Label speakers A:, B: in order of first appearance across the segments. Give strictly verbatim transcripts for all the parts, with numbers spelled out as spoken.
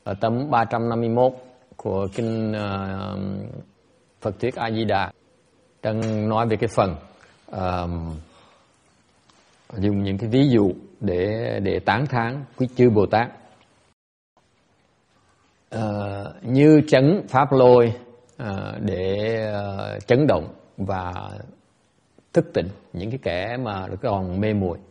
A: ở tấm ba trăm năm mươi mốt của kinh uh, Phật thuyết A Di Đà, đang nói về cái phần uh, dùng những cái ví dụ để để tán thán quý chư Bồ Tát. Uh, như chấn pháp lôi uh, để uh, chấn động và thức tỉnh những cái kẻ mà còn mê muội.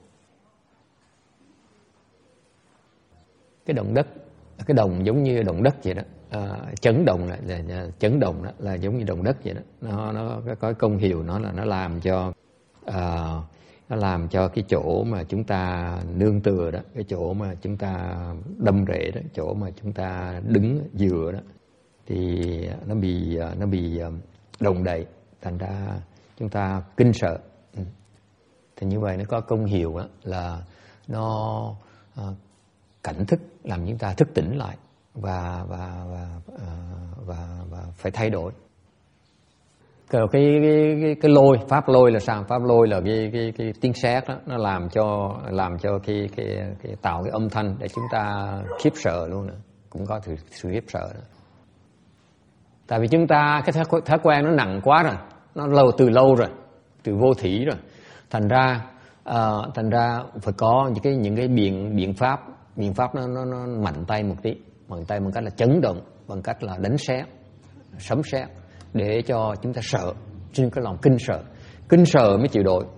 A: Cái động đất, cái đồng giống như động đất vậy đó, à, chấn động là, là, là chấn động đó là giống như động đất vậy đó. Nó nó có công hiệu nó là nó làm cho à, nó làm cho cái chỗ mà chúng ta nương tựa đó, cái chỗ mà chúng ta đâm rễ đó, chỗ mà chúng ta đứng dựa đó, thì nó bị nó bị động đậy, thành ra chúng ta kinh sợ. Thì như vậy nó có công hiệu đó, là nó à, cảnh thức, làm chúng ta thức tỉnh lại và và và và, và phải thay đổi. Cái cái cái, cái lôi, pháp lôi là sao? Pháp lôi là cái cái cái tiếng sét đó, nó làm cho làm cho cái cái cái tạo cái âm thanh để chúng ta khiếp sợ luôn nữa, cũng có sự, sự khiếp sợ đó. Tại vì chúng ta cái thói, thói quen nó nặng quá rồi, nó lâu từ lâu rồi, từ vô thỉ rồi, thành ra uh, thành ra phải có những cái những cái biện biện pháp biện pháp nó nó, nó mạnh tay một tí, mạnh tay bằng cách là chấn động, bằng cách là đánh sét, sấm sét, để cho chúng ta sợ, trên cái lòng kinh sợ, kinh sợ mới chịu đổi.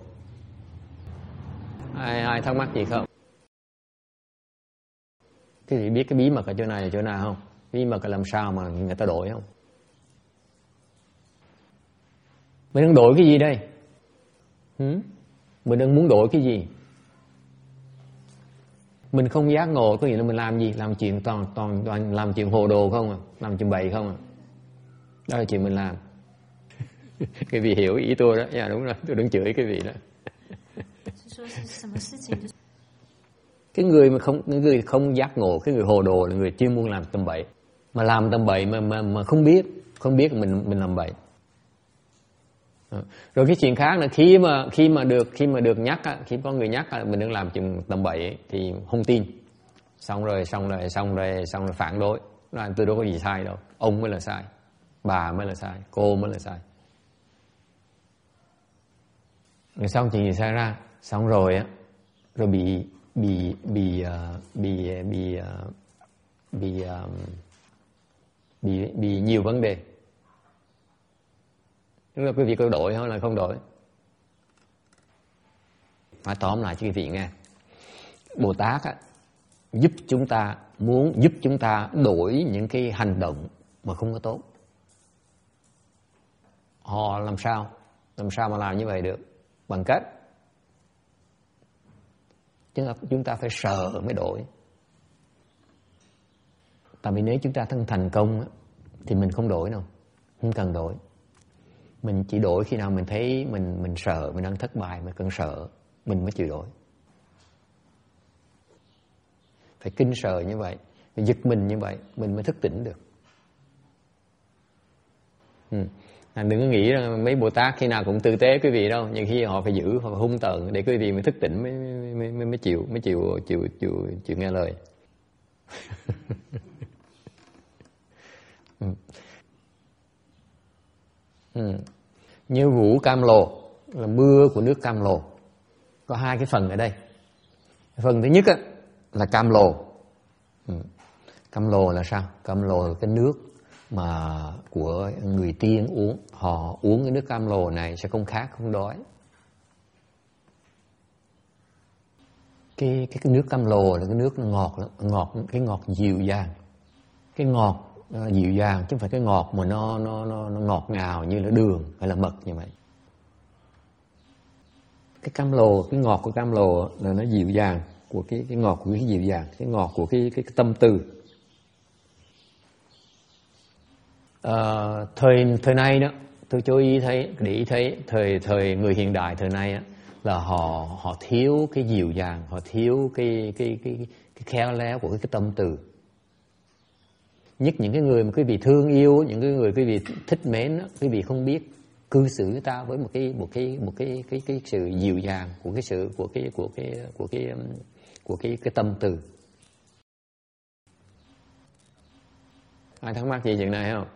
A: Ai ai thắc mắc gì không? Cái gì biết cái bí mật ở chỗ này ở chỗ nào không? Bí mật là làm sao mà người ta đổi không? Mình đang đổi cái gì đây? Ừ? Mình đang muốn đổi cái gì? Mình không giác ngộ có nghĩa là mình làm gì? Làm chuyện toàn toàn toàn làm chuyện hồ đồ không à? Làm chuyện bậy không à? Đó là chuyện mình làm. Cái vị hiểu ý tôi đó. Dạ đúng rồi, tôi đừng chửi cái vị đó. Cái người mà không cái người không giác ngộ, cái người hồ đồ là người chuyên muốn làm tầm bậy. Mà làm tầm bậy mà mà mà không biết, không biết mình mình làm bậy. Rồi cái chuyện khác là khi mà khi mà được khi mà được nhắc á, khi có người nhắc á, mình đang làm chuyện tầm bậy ấy, thì không tin, xong rồi xong rồi xong rồi xong rồi phản đối, nói tôi đâu có gì sai đâu, ông mới là sai, bà mới là sai, cô mới là sai. Rồi xong chuyện gì xảy ra, xong rồi á, rồi bị bị bị uh, bị bị uh, bị uh, bị bị nhiều vấn đề. Tức là quý vị có đổi hay là không đổi? Nói tóm lại cho quý vị nghe. Bồ Tát á, giúp chúng ta, muốn giúp chúng ta đổi những cái hành động mà không có tốt. Họ làm sao? Làm sao mà làm như vậy được? Bằng cách chúng ta, chúng ta phải sợ mới đổi. Tại vì nếu chúng ta thân thành công á, thì mình không đổi đâu, không cần đổi. Mình chỉ đổi khi nào mình thấy mình mình sợ, mình đang thất bại, mình cần sợ, mình mới chịu đổi. Phải kinh sợ như vậy, phải giật mình như vậy, mình mới thức tỉnh được. Ừ. À, đừng có nghĩ rằng mấy Bồ Tát khi nào cũng tử tế quý vị đâu, nhưng khi họ phải giữ, họ phải hung tợn để quý vị mới thức tỉnh, mới mới mới, mới chịu, mới chịu chịu chịu chịu nghe lời. Ừ. Ừ. Như vũ Cam Lồ là mưa của nước Cam Lồ. Có hai cái phần ở đây. Phần thứ nhất á, là Cam Lồ. Ừ. Cam Lồ là sao? Cam Lồ là cái nước mà của người tiên uống. Họ uống cái nước Cam Lồ này sẽ không khát, không đói. Cái, cái, cái nước Cam Lồ là cái nước ngọt, ngọt cái ngọt dịu dàng. Cái ngọt Uh, dịu dàng, chứ không phải cái ngọt mà nó, nó, nó, nó ngọt ngào như là đường hay là mật như vậy. Cái cam lồ, cái ngọt của cam lồ là nó dịu dàng, của cái, cái ngọt của cái dịu dàng, cái ngọt của cái, cái, cái tâm tư. Uh, thời thời nay đó, tôi chú ý thấy, để ý thấy thời thời người hiện đại thời nay á, là họ họ thiếu cái dịu dàng, họ thiếu cái cái cái cái, cái khéo léo của cái, cái tâm từ. Nhất những cái người mà quý vị thương yêu, những cái người quý vị thích mến đó, quý vị không biết cư xử người ta với một cái một cái một cái cái cái sự dịu dàng của cái sự của cái của cái của cái của cái cái tâm từ. Ai thắc mắc gì chuyện này không?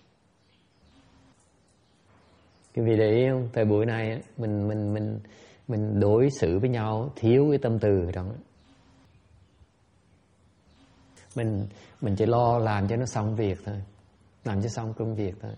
A: Cái vị để ý không? Thời buổi này mình mình mình mình đối xử với nhau thiếu cái tâm từ trong đó. Mình mình chỉ lo làm cho nó xong việc thôi, làm cho xong công việc thôi.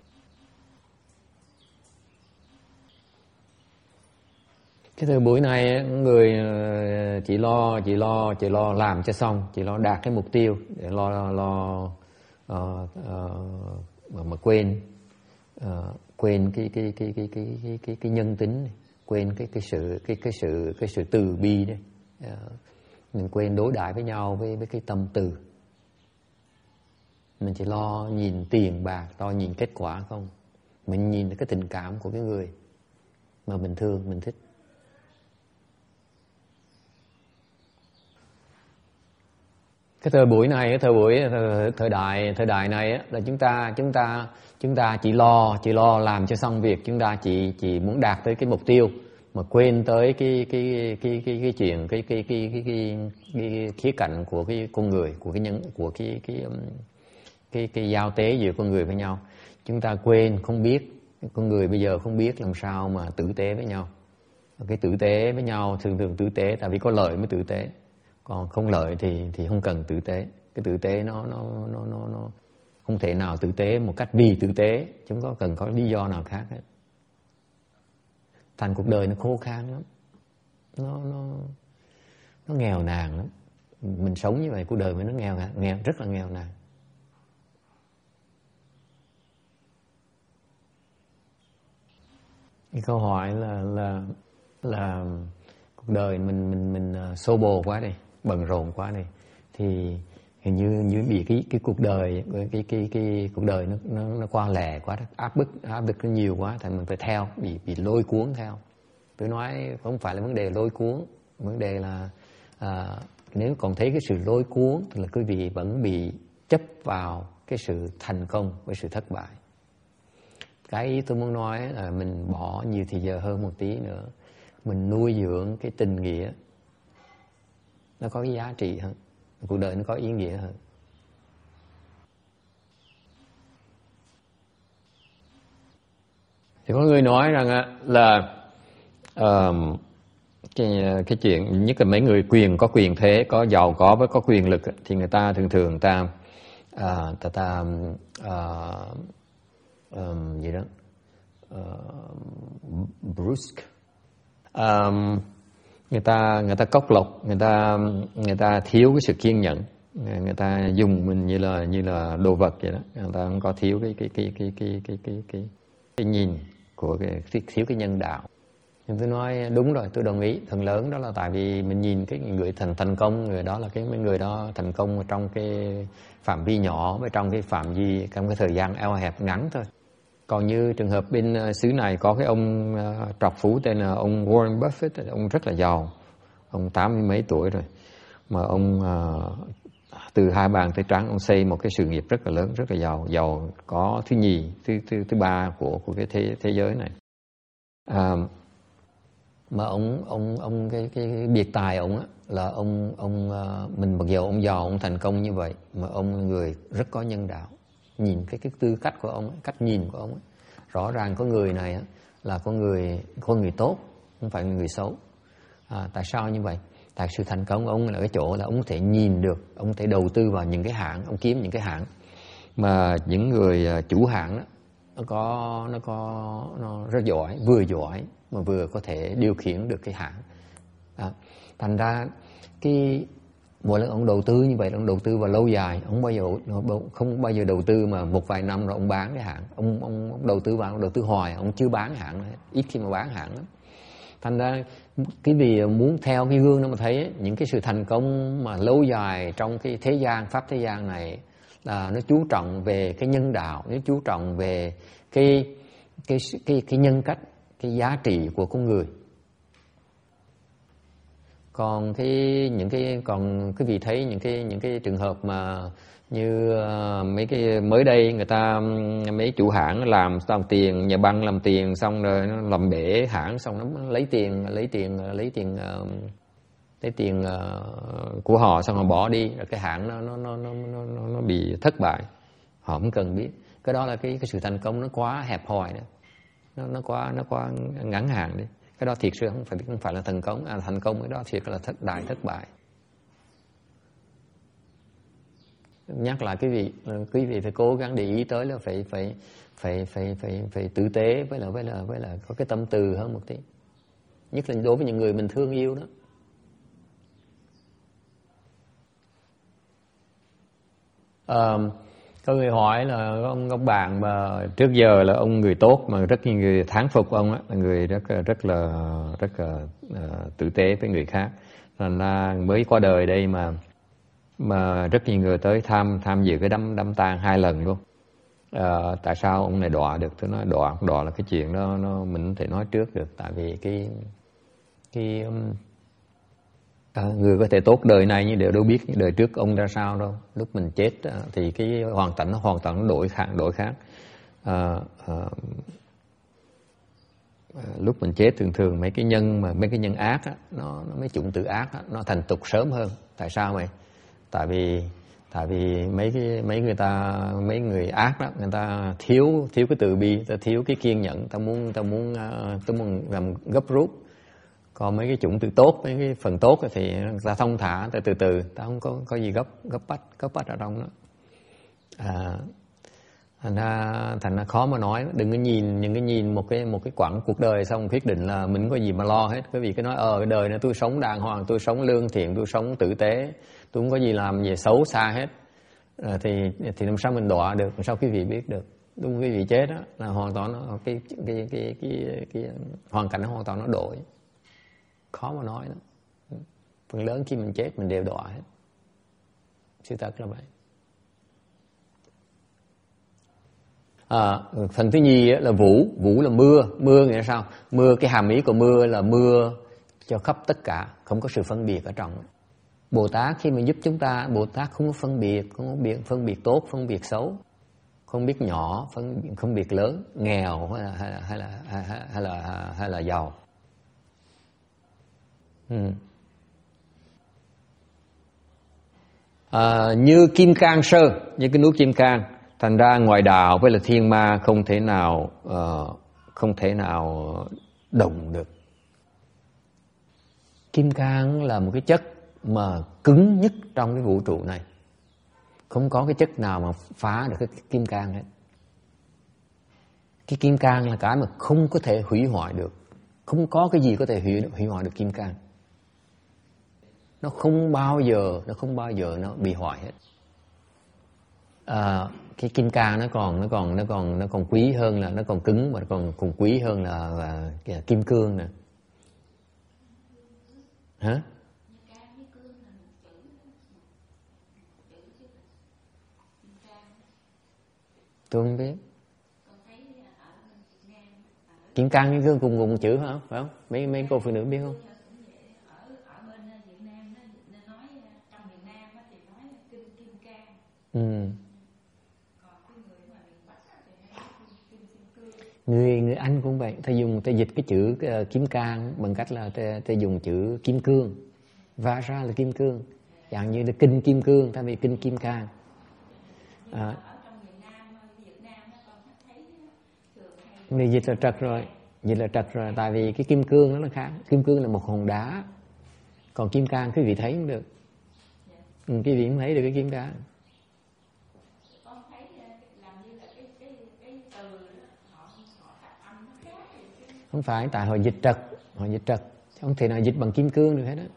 A: Cái thời buổi này người chỉ lo chỉ lo chỉ lo làm cho xong, chỉ lo đạt cái mục tiêu để lo lo uh, uh, mà, mà quên uh, quên cái cái cái cái cái cái cái, cái nhân tính này, quên cái cái sự cái cái sự cái sự từ bi đấy. Uh, mình quên đối đãi với nhau với với cái tâm từ. Mình chỉ lo nhìn tiền bạc, lo nhìn kết quả không. Mình nhìn cái tình cảm của cái người mà mình thương, mình thích. Cái thời buổi này, cái thời buổi thời, thời đại thời đại này á, là chúng ta chúng ta chúng ta chỉ lo chỉ lo làm cho xong việc, chúng ta chỉ chỉ muốn đạt tới cái mục tiêu mà quên tới cái cái cái cái cái chuyện cái cái cái cái cái, cái khía cạnh của cái con người, của cái nhân của cái cái cái cái, cái giao tế giữa con người với nhau. Chúng ta quên, không biết con người bây giờ không biết làm sao mà tử tế với nhau. Cái tử tế với nhau thường thường tử tế tại vì có lợi mới tử tế. Còn không lợi thì thì không cần tử tế. Cái tử tế nó nó nó nó nó không thể nào tử tế một cách vì tử tế, chúng có cần có lý do nào khác hết. Thành cuộc đời nó khô khan lắm, nó nó nó nghèo nàn lắm. Mình sống như vậy, cuộc đời mình nó nghèo nghèo rất là nghèo nàn. Cái câu hỏi là là là cuộc đời mình mình mình xô bồ quá đi, bận rộn quá đi, thì hình như như bị cái cái cuộc đời cái cái cái, cái cuộc đời nó nó nó qua lẻ quá, áp bức áp bức nó nhiều quá, thành mình phải theo, bị bị lôi cuốn theo. Tôi nói không phải là vấn đề lôi cuốn, vấn đề là à, nếu còn thấy cái sự lôi cuốn thì là quý vị vẫn bị chấp vào cái sự thành công với sự thất bại. Cái ý tôi muốn nói là mình bỏ nhiều thời giờ hơn một tí nữa, mình nuôi dưỡng cái tình nghĩa, nó có cái giá trị hơn, cuộc đời nó có ý nghĩa hơn. Thì có người nói rằng là uh, cái cái chuyện nhất là mấy người quyền có quyền thế, có giàu có với có quyền lực thì người ta thường thường người ta uh, ta ta uh, um, gì đó uh, brusque, um, người ta người ta cốc lộc, người ta người ta thiếu cái sự kiên nhẫn, người ta dùng mình như là như là đồ vật vậy đó, người ta không có thiếu cái cái cái cái cái cái cái cái, cái nhìn của cái thiếu cái nhân đạo. Nhưng tôi nói đúng rồi, tôi đồng ý, phần lớn đó là tại vì mình nhìn cái người thành thành công, người đó là cái mấy người đó thành công trong cái phạm vi nhỏ, với trong cái phạm vi trong cái thời gian eo hẹp ngắn thôi. Còn như trường hợp bên xứ này có cái ông uh, trọc phú tên là ông Warren Buffett, ông rất là giàu, ông tám mươi mấy tuổi rồi, mà ông uh, từ hai bàn tay trắng ông xây một cái sự nghiệp rất là lớn, rất là giàu, giàu có thứ nhì, thứ thứ thứ ba của của cái thế thế giới này. Uh, mà ông ông ông cái cái, cái biệt tài ông á là ông ông uh, mình mặc dù ông giàu, ông thành công như vậy mà ông là người rất có nhân đạo. Nhìn cái cái tư cách của ông, cách nhìn của ông ấy, rõ ràng có người này á, là con người con người tốt, không phải người xấu. À, tại sao như vậy? Tại sự thành công của ông là cái chỗ là ông có thể nhìn được, ông có thể đầu tư vào những cái hãng, ông kiếm những cái hãng mà những người chủ hãng đó, nó có nó có nó rất giỏi, vừa giỏi mà vừa có thể điều khiển được cái hãng. À, thành ra cái mỗi lần ông đầu tư như vậy, ông đầu tư vào lâu dài, ông bao giờ không bao giờ đầu tư mà một vài năm rồi ông bán cái hãng. Ông ông, ông đầu tư vào, ông đầu tư hoài, ông chưa bán hãng, ít khi mà bán hãng lắm. Thành ra cái vì muốn theo cái gương đó mà thấy những cái sự thành công mà lâu dài trong cái thế gian pháp thế gian này là nó chú trọng về cái nhân đạo, nó chú trọng về cái cái cái cái nhân cách, cái giá trị của con người. Còn cái những cái còn quý vị thấy những cái những cái trường hợp mà như uh, mấy cái mới đây người ta mấy chủ hãng làm xong tiền, nhà băng làm tiền xong rồi nó làm bể hãng, xong nó lấy tiền lấy tiền lấy tiền uh, lấy tiền uh, của họ xong rồi bỏ đi, rồi cái hãng nó nó nó nó nó, nó bị thất bại. họ không cần biết. Cái đó là cái cái sự thành công nó quá hẹp hòi đó, nó nó quá nó quá ngắn hạn đi. Cái đó thiệt sự không phải không phải là thành công, à, thành công cái đó thiệt là thất đại thất bại. Nhắc lại quý vị, quý vị phải cố gắng để ý tới là phải phải phải phải phải phải tử tế với là với là với là có cái tâm từ hơn một tí, nhất là đối với những người mình thương yêu đó. À, có người hỏi là ông ông bạn mà trước giờ là ông người tốt mà rất nhiều người thán phục ông á, là người rất rất là rất là uh, tử tế với người khác, thành ra mới qua đời đây mà mà rất nhiều người tới tham tham dự cái đám đám tang hai lần luôn. À, tại sao ông này đọa được? Tôi nói đọa đọa là cái chuyện đó nó mình không thể nói trước được, tại vì cái cái à, người có thể tốt đời này nhưng đều đâu biết đời trước ông ra sao đâu. Lúc mình chết thì cái hoàn cảnh nó hoàn toàn nó đổi khác đổi khác. À, à, lúc mình chết thường thường mấy cái nhân mà mấy cái nhân ác á, nó, nó mấy chủng tử ác á, nó thành tục sớm hơn. Tại sao vậy? Tại vì tại vì mấy cái mấy người ta mấy người ác đó, người ta thiếu thiếu cái từ bi, ta thiếu cái kiên nhẫn, ta muốn ta muốn ta muốn làm gấp rút. Còn mấy cái chủng tử tốt, mấy cái phần tốt thì ta thông thả, ta từ từ, ta không có có gì gấp gấp bách gấp bách ở trong đó. À, thành ra thành ra khó mà nói. Đừng có nhìn những cái nhìn một cái một cái quãng cuộc đời xong quyết định là mình có gì mà lo hết. Cái vì cái nói ờ cái đời này tôi sống đàng hoàng, tôi sống lương thiện, tôi sống tử tế, tôi không có gì làm gì xấu xa hết, à, thì thì làm sao mình đọa được, làm sao quý vị biết được? Đúng, quý vị chết đó là hoàn toàn nó cái cái cái cái, cái, cái hoàn cảnh nó hoàn toàn nó đổi, khó mà nói đó. Phần lớn khi mình chết mình đều đọa hết, sự thật là vậy. À, phần thứ nhì là vũ, vũ là mưa, mưa nghĩa là sao? Mưa, cái hàm ý của mưa là mưa cho khắp tất cả, không có sự phân biệt ở trong. Bồ Tát khi mà giúp chúng ta, Bồ Tát không có phân biệt, không có biệt, phân biệt tốt, phân biệt xấu, không biết nhỏ, phân không biệt lớn, nghèo hay là hay là hay là hay là, hay là giàu. Ừ. À, như Kim Cang Sơn, như cái núi Kim Cang, thành ra ngoài đạo với là thiên ma không thể nào uh, không thể nào động được. Kim cang là một cái chất mà cứng nhất trong cái vũ trụ này, không có cái chất nào mà phá được cái kim cang hết. Cái kim cang là cái mà không có thể hủy hoại được, không có cái gì có thể hủy, hủy hoại được kim cang. Nó không bao giờ nó không bao giờ nó bị hoại hết. À, cái kim cang nó còn nó còn nó còn nó còn quý hơn, là nó còn cứng mà còn còn quý hơn là, là, là kim cương nè. Hả? Tôi không biết. Kim cang kim cương cùng cùng chữ hả? Phải không? Mấy mấy cô phụ nữ biết không? Ừ. Người người Anh cũng vậy, ta dùng ta dịch cái chữ uh, kim cang bằng cách là ta, ta dùng chữ kim cương, và ra là kim cương, dạng như là kinh kim cương, ta bị kinh kim cang. À, người dịch là trật rồi, dịch là trật rồi, tại vì cái kim cương đó nó khác. Kim cương là một hòn đá, còn kim cang quý vị thấy không được. Ừ, quý vị không thấy được cái kim cang. Không phải, tại họ dịch trật, họ dịch trật, không thể nào dịch bằng kim cương được hết á.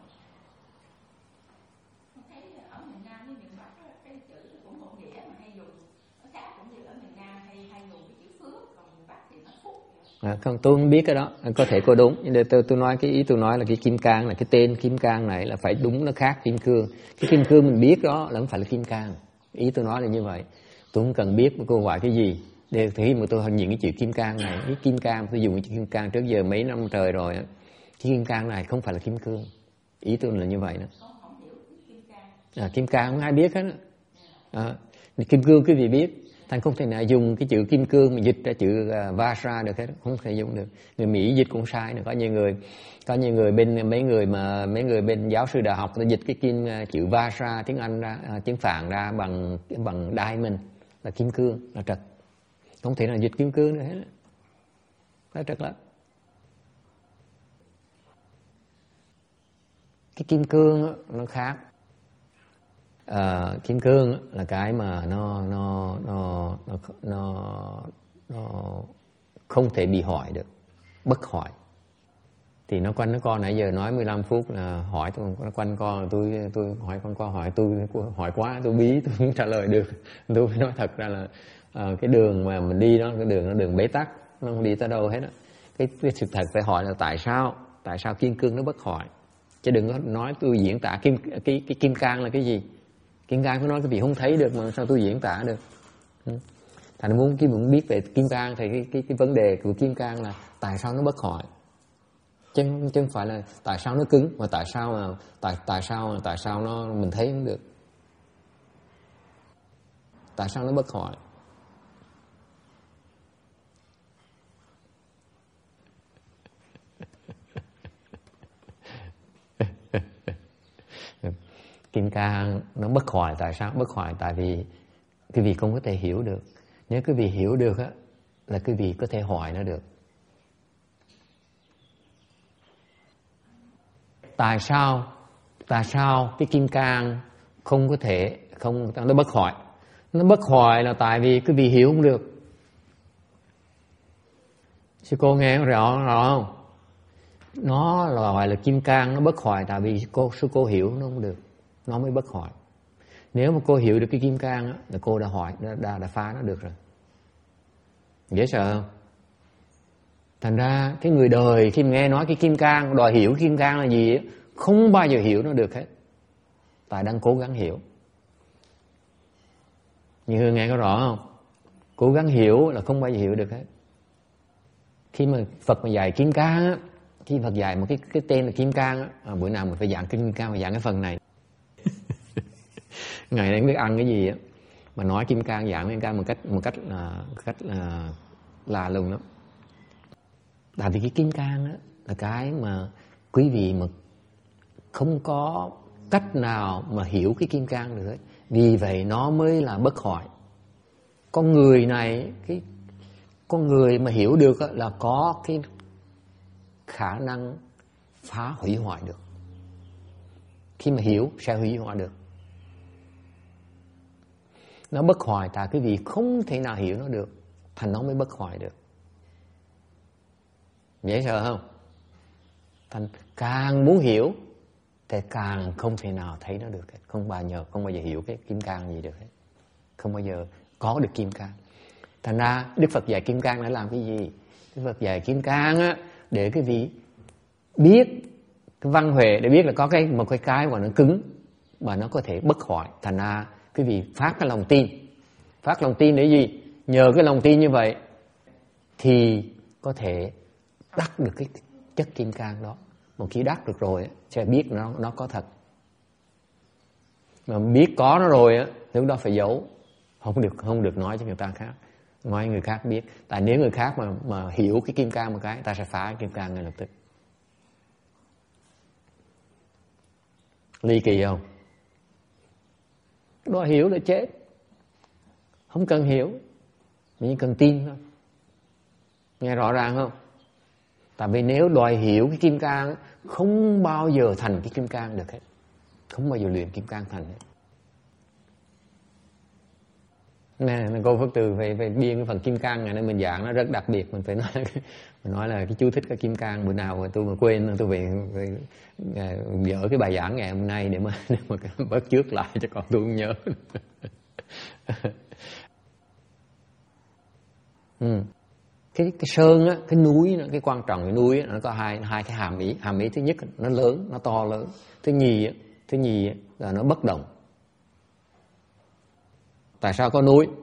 A: À, không, tôi không biết cái đó, có thể có đúng, nhưng tôi tôi nói cái ý tôi nói là cái kim cang là cái tên kim cang này là phải đúng, nó khác kim cương. Cái kim cương mình biết đó là không phải là kim cang. Ý tôi nói là như vậy. Tôi không cần biết cô gọi cái gì. Để khi mà tôi nhìn cái chữ kim cang này, cái kim cang tôi dùng cái chữ kim cang trước giờ mấy năm trời rồi, cái kim cang này không phải là kim cương. Ý tôi là như vậy đó. À, kim cang không ai biết hết. À, kim cương quý vị biết. Thành không thể nào dùng cái chữ kim cương mà dịch ra chữ uh, Vajra được hết, không thể dùng được. Người Mỹ dịch cũng sai nữa. Có nhiều người, có nhiều người bên mấy người mà mấy người bên giáo sư đại học nó dịch cái kim uh, chữ Vajra tiếng Anh ra, uh, tiếng Phạn ra bằng bằng diamond, là kim cương, là trật. Không thể nào dịch kim cương nữa hết. Nó trật lắm. Cái kim cương nó khác. À, kim cương là cái mà nó nó nó nó nó nó không thể bị hỏi được, bất hỏi. Thì nó quanh nó con nãy giờ nói mười lăm phút là hỏi tôi, nó quanh con tôi tôi hỏi con con hỏi tôi hỏi quá tôi bí tôi không trả lời được. Tôi phải nói thật ra là uh, cái đường mà mình đi đó, cái đường nó đường bế tắc, nó không đi tới đâu hết đó. Cái, cái sự thật phải hỏi là tại sao tại sao kim cương nó bất hỏi, chứ đừng có nói tôi diễn tả kim cái cái kim cang là cái gì. Kim cang tôi nói cái vị không thấy được mà sao tôi diễn tả được. Ừ. Thành muốn khi muốn biết về kim cang thì cái cái cái vấn đề của kim cang là tại sao nó bất hỏi, chứ chứ không phải là tại sao nó cứng, mà tại sao mà tại tại sao tại sao nó mình thấy không được, tại sao nó bất hỏi. Kim cang nó bất hoại, tại sao bất hoại? Tại vì cái vị không có thể hiểu được. Nếu cái vị hiểu được á, là cái vị có thể hoại nó được. Tại sao tại sao cái kim cang không có thể không nó bất hoại? Nó bất hoại là tại vì cái vị hiểu không được. Sư cô nghe rõ rõ không? Nó là gọi là kim cang nó bất hoại tại vì cô sư cô hiểu nó không được, nó mới bất hoại. Nếu mà cô hiểu được cái kim cang á, là cô đã hoại, đã, đã, đã phá nó được rồi. Dễ sợ không? Thành ra cái người đời khi mà nghe nói cái kim cang, đòi hiểu kim cang là gì á, không bao giờ hiểu nó được hết. Tại đang cố gắng hiểu. Như Hương nghe có rõ không? Cố gắng hiểu là không bao giờ hiểu được hết. Khi mà Phật mà dạy kim cang á, khi Phật dạy một cái cái tên là kim cang á, à, bữa nào mình phải giảng cái kim cang, phải giảng cái phần này. Ngày này không biết ăn cái gì á, mà nói kim cang giảng kim cang một cách một cách là cách là là lùng lắm. Tại vì cái kim cang á là cái mà quý vị mà không có cách nào mà hiểu cái kim cang được hết. Vì vậy nó mới là bất hoại. Con người này, cái con người mà hiểu được á, là có cái khả năng phá hủy hoại được. Khi mà hiểu sẽ hủy hoại được. Nó bất hoại tại cái vị không thể nào hiểu nó được, thành nó mới bất hoại được. Dễ sợ không? Thành càng muốn hiểu thì càng không thể nào thấy nó được hết. Không bao giờ không bao giờ hiểu cái kim cang gì được hết. Không bao giờ có được kim cang. Thành ra Đức Phật dạy kim cang để làm cái gì? Đức Phật dạy kim cang á, để cái vị biết cái văn huệ, để biết là có cái một cái cái mà nó cứng mà nó có thể bất hoại. Thành ra cái vị phát cái lòng tin. Phát lòng tin để gì? Nhờ cái lòng tin như vậy thì có thể đắc được cái chất kim cang đó. Một khi đắc được rồi sẽ biết nó nó có thật. Mà biết có nó rồi á, lúc đó phải giấu, không được không được nói cho người ta khác, nói người khác biết. Tại nếu người khác mà mà hiểu cái kim cang một cái, ta sẽ phá cái kim cang ngay lập tức. Ly kỳ không? Đó hiểu là chết. Không cần hiểu, chỉ cần tin thôi. Nghe rõ ràng không? Tại vì nếu đòi hiểu cái kim cang, không bao giờ thành cái kim cang được hết. Không bao giờ luyện kim cang thành hết. Nè, cô Phước Từ về, về biên cái phần kim cang này nên mình giảng nó rất đặc biệt. Mình phải nói là, mình nói là cái chú thích cái kim cang. Bữa nào tôi mà quên tôi về, về dở cái bài giảng ngày hôm nay để mà, để mà bớt trước lại cho con tôi không nhớ. ừ. Cái, cái sơn á, cái núi, cái quan trọng cái núi á, nó có hai hai cái hàm ý. Hàm ý thứ nhất nó lớn, nó to lớn. Thứ nhì á, thứ nhì á, là nó bất động. Tại sao có núi?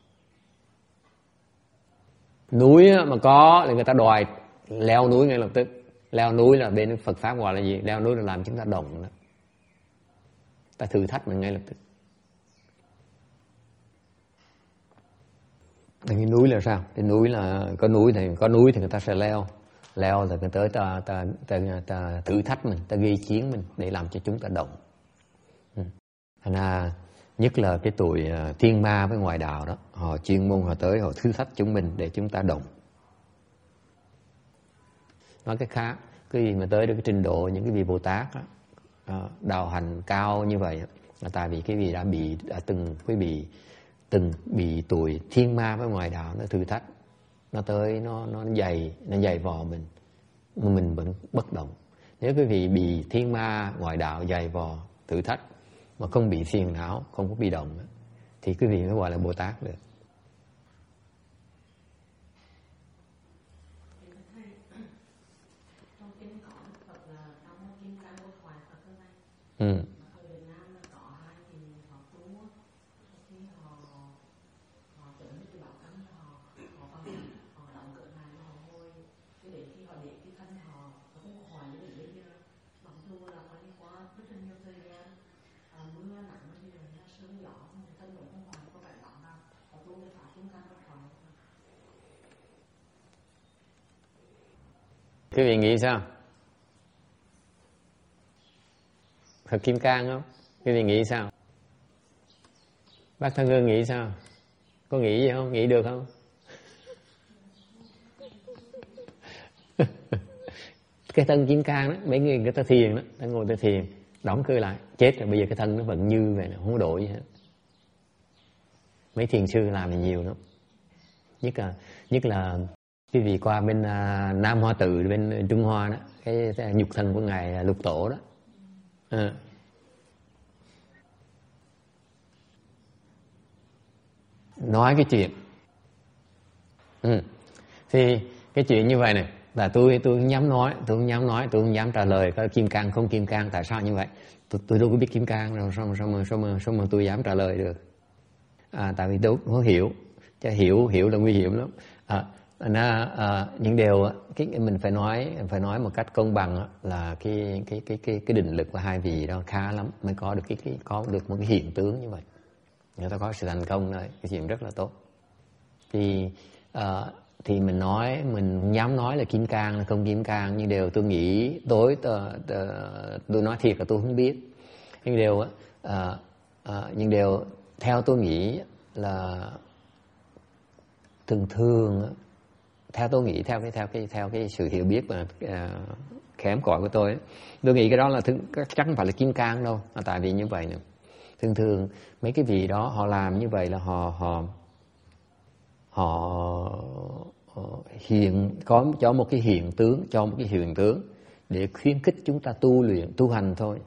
A: Núi á, mà có là người ta đòi leo núi ngay lập tức. Leo núi là bên Phật pháp gọi là gì? Leo núi là làm chúng ta động đó. Ta thử thách mình ngay lập tức. Cái núi là sao? Cái núi là có núi thì có núi thì người ta sẽ leo, leo rồi người tới ta ta, ta ta thử thách mình, ta gây chiến mình để làm cho chúng ta động. Thành ra nhất là cái tuổi thiên ma với ngoại đạo đó, họ chuyên môn họ tới họ thử thách chúng mình để chúng ta động. Nói cách khác, cái gì mà tới được cái trình độ những cái vị Bồ Tát đó, đạo hành cao như vậy là tại vì cái vị đã bị đã từng quý vị từng bị tuổi thiên ma với ngoại đạo nó thử thách, nó tới nó nó dày nó dày vò mình mà mình vẫn bất động. Nếu quý vị bị thiên ma ngoại đạo dày vò thử thách mà không bị phiền não, không có bị động thì quý vị mới gọi là Bồ Tát được. Ừ. Quý vị nghĩ sao? Phật Kim Cang không? Quý vị nghĩ sao? Bác Thân Hương nghĩ sao? Có nghĩ gì không? Nghĩ được không? Cái thân Kim Cang đó, mấy người người ta thiền đó, ta ngồi ta thiền, đóng cửa lại, chết rồi bây giờ cái thân nó vẫn như vậy, không có đổi gì hết. Mấy thiền sư làm thì nhiều lắm. Nhất là nhất là quý vị qua bên uh, Nam Hoa Tự bên Trung Hoa đó, cái, cái nhục thân của ngài Lục Tổ đó. À. Nói cái chuyện ừ. Thì cái chuyện như vậy này là tôi tôi không dám nói, tôi không dám nói, tôi không dám trả lời có Kim Cang không Kim Cang, tại sao như vậy? Tôi, tôi đâu có biết Kim Cang đâu, sao mà sao mà sao mà, sao mà tôi dám trả lời được? À, tại vì tôi không có hiểu, chứ hiểu hiểu là nguy hiểm lắm. À, nó à, những điều cái mình phải nói phải nói một cách công bằng là cái cái cái cái cái định lực của hai vị đó khá lắm mới có được cái, cái có được một cái hiện tướng như vậy. Người ta có sự thành công đấy, cái chuyện rất là tốt. Thì uh, thì mình nói mình không dám nói là Kim Cang là không Kim Cang, nhưng điều tôi nghĩ tối tôi, tôi nói thiệt là tôi không biết. Nhưng điều uh, uh, nhưng điều theo tôi nghĩ là thường thường theo tôi nghĩ theo cái theo cái theo cái sự hiểu biết mà uh, kém cỏi của tôi ấy, tôi nghĩ cái đó là thường, chắc không phải là Kim Cang đâu, tại vì như vậy nữa. Thường thường mấy cái vị đó họ làm như vậy là họ họ họ, họ hiện có cho một cái hiện tướng, cho một cái hiện tướng để khuyến khích chúng ta tu luyện, tu hành thôi.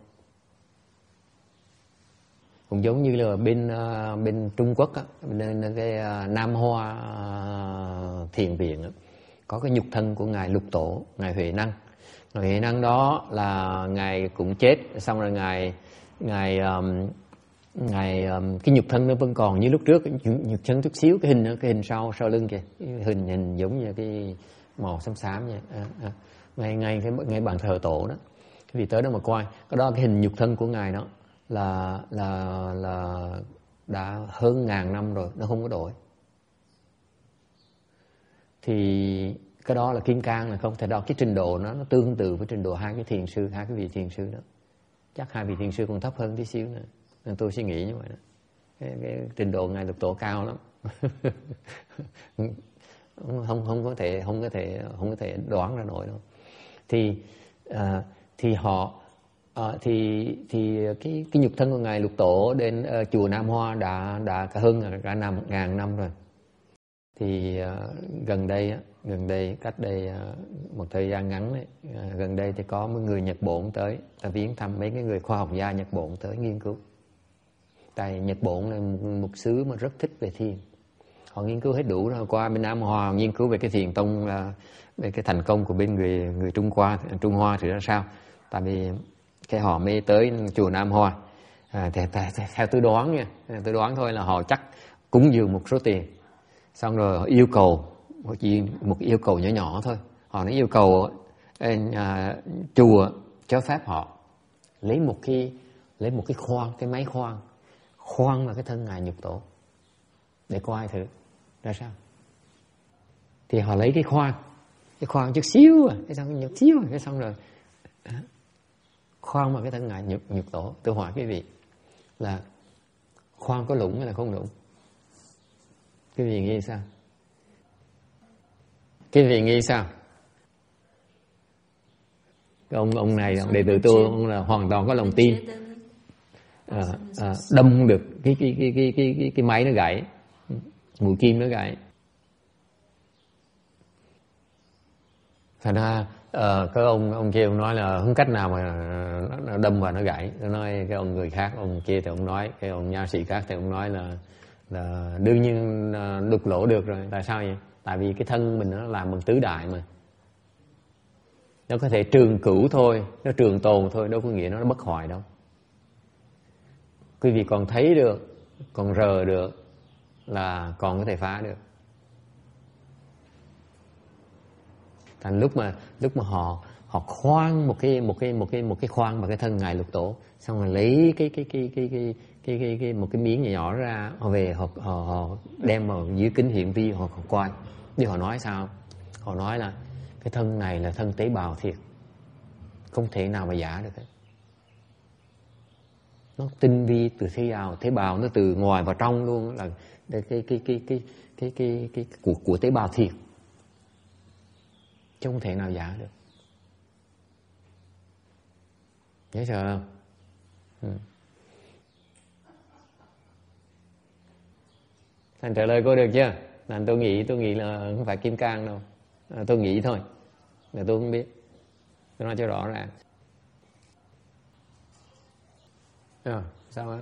A: Cũng giống như là bên bên Trung Quốc á, bên cái Nam Hoa Thiền Viện á, có cái nhục thân của ngài Lục Tổ, ngài Huệ Năng. Ngài Huệ Năng đó là ngài cũng chết, xong rồi ngài ngài um, ngài um, cái nhục thân nó vẫn còn như lúc trước, nhục thân chút xíu, cái hình cái hình sau sau lưng kìa, cái hình hình giống như cái màu xám xám vậy. À, à, ngay ngay cái ngay bàn thờ tổ đó, cái vị tới đó mà coi, cái đó cái hình nhục thân của ngài đó là là là đã hơn ngàn năm rồi, nó không có đổi. Thì cái đó là Kim Cang là không thể đó, cái trình độ nó nó tương tự với trình độ hai cái thiền sư, hai cái vị thiền sư đó. Chắc hai vị thiền sư còn thấp hơn tí xíu nữa. Nên tôi suy nghĩ như vậy đó. Cái, cái trình độ ngài Lục Tổ cao lắm. không không có thể không có thể không có thể đoán ra nổi đâu. Thì à, thì họ à, thì thì cái cái nhục thân của ngài Lục Tổ đến uh, chùa Nam Hoa đã đã cả hơn cả năm ngàn năm rồi. Thì uh, gần đây gần đây cách đây uh, một thời gian ngắn đấy, uh, gần đây thì có một người Nhật Bổn tới ta viếng thăm, mấy cái người khoa học gia Nhật Bổn tới nghiên cứu. Tại Nhật Bổn là một xứ mà rất thích về thiền, họ nghiên cứu hết đủ rồi. Qua bên Nam Hoa nghiên cứu về cái thiền tông, uh, về cái thành công của bên người người Trung Hoa Trung Hoa thì ra sao. Tại vì cái họ mê tới chùa Nam Hoa, à, theo, theo, theo tôi đoán nha, tôi đoán thôi là họ chắc cúng dường một số tiền, xong rồi họ yêu cầu một, một yêu cầu nhỏ nhỏ thôi. Họ nói yêu cầu à, chùa cho phép họ lấy một cái lấy một cái khoan, cái máy khoan khoan vào cái thân ngài Nhục Tổ để coi thử ra sao. Thì họ lấy cái khoan cái khoan chút xíu à, cái xong cái nhục xíu cái xong rồi khoan vào cái thân ngài Nhục, Nhục Tổ. Tôi hỏi quý vị là Khoan có lũng hay là không lũng? Cái vị nghĩ sao? Cái vị nghĩ sao? Cái ông ông này, ông đệ tử tôi, ông là hoàn toàn có lòng tin. À, à, đâm được cái cái cái cái cái cái, cái máy nó gãy, mũi kim nó gãy. Thành ra uh, cái ông ông kia ông nói là không cách nào mà nó đâm vào nó gãy. Nó nói cái ông người khác, ông kia thì ông nói, cái ông nha sĩ khác thì ông nói là là đương nhiên đục lỗ được rồi. Tại sao vậy? Tại vì cái thân mình nó làm bằng tứ đại mà, nó có thể trường cửu thôi, nó trường tồn thôi, đâu có nghĩa nó bất hoại đâu. Quý vị còn thấy được, còn rờ được là còn có thể phá được. Thành lúc mà lúc mà họ họ khoan một cái một cái một cái một cái khoan vào cái thân ngài Lục Tổ, xong rồi lấy cái cái cái cái cái cái cái, cái một cái miếng nhỏ nhỏ ra, họ về họ họ, họ đem vào dưới kính hiển vi, họ, họ coi. Thì họ nói sao? Họ nói là cái thân này là thân tế bào thiệt, không thể nào mà giả được hết. Nó tinh vi từ thế nào? Tế bào nó từ ngoài vào trong luôn, là cái cái cái cái cái cái cái, cái của của tế bào thiệt, chứ không thể nào giả được. Nhớ chưa không? Ừ. Thành trả lời cô được chưa? Là tôi nghĩ tôi nghĩ là không phải kim cang đâu, à, tôi nghĩ thôi, là tôi không biết. Tôi nói cho rõ ràng. À, sao á?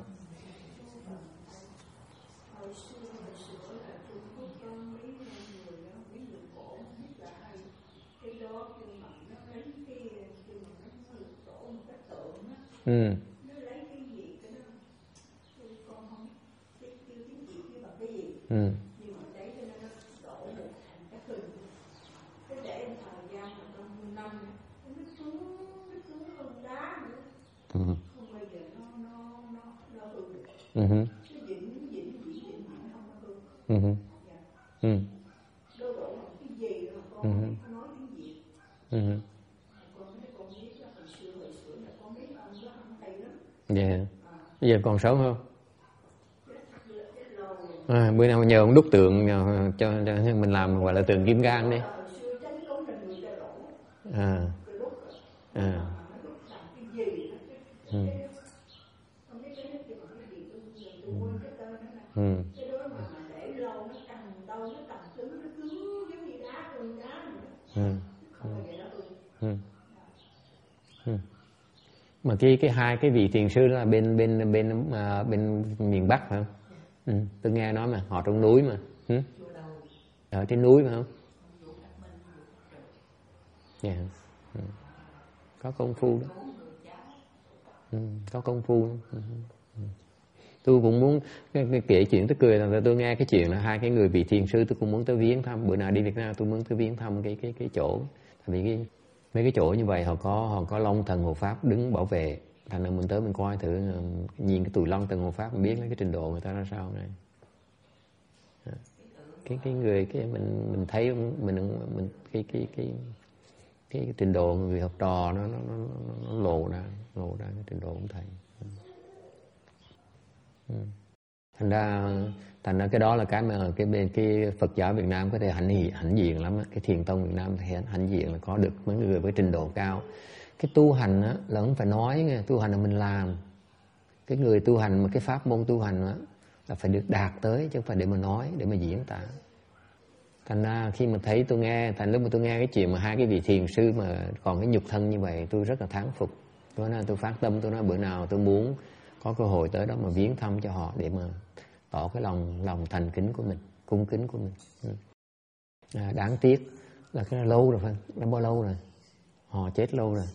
A: Ừ. Ừ. Ừ. Ừ. Ừ. Ừ. Ừ. Ừ. Ừ. Dạ. Bây giờ còn sống không? À, bữa nào nhờ ông đúc tượng nhờ, cho, cho mình làm gọi là tượng kim cang đi. À. À. Ừ. Ừ. Ừ. Ừ. Ừ. Mà cái cái hai cái vị thiền sư đó là bên bên bên à, bên miền Bắc phải không? Ừ. Tôi nghe nói mà họ trong núi mà. Ừ. Ở trên núi phải không? Dạ. Yeah. Ừ. Có công phu đó. Ừ. Có công phu đó. Ừ. Ừ. Tôi cũng muốn cái, cái kể chuyện tôi cười là tôi nghe cái chuyện là hai cái người vị thiền sư, tôi cũng muốn tới viếng thăm. Bữa nào đi Việt Nam tôi muốn tới viếng thăm cái cái cái chỗ. Tại vì cái mấy cái chỗ như vậy họ có họ có Long Thần Hộ Pháp đứng bảo vệ. Thành ra mình tới mình coi thử, nhìn cái tụi Long Thần Hộ Pháp mình biết cái trình độ người ta ra sao này. Cái cái người cái mình mình thấy mình mình cái cái cái cái, cái trình độ người học trò nó nó nó, nó lộ ra lộ ra cái trình độ của thầy. Ừ. Thành ra thành ra cái đó là cái mà cái bên cái Phật giáo Việt Nam có thể hãnh hãnh diện lắm. Cái thiền tông Việt Nam thì hãnh diện là có được mấy người với trình độ cao. Cái tu hành á là không phải nói nghe, tu hành là mình làm. Cái người tu hành mà cái pháp môn tu hành á là phải được đạt tới, chứ không phải để mà nói, để mà diễn tả. Thành ra khi mà thấy tôi nghe, thành lúc mà tôi nghe cái chuyện mà hai cái vị thiền sư mà còn cái nhục thân như vậy, tôi rất là thán phục. Cho nên tôi phát tâm, tôi nói bữa nào tôi muốn có cơ hội tới đó mà viếng thăm cho họ, để mà tỏ cái lòng lòng thành kính của mình, cung kính của mình. À, đáng tiếc là cái lâu rồi, phải đã bao lâu rồi, họ chết lâu rồi.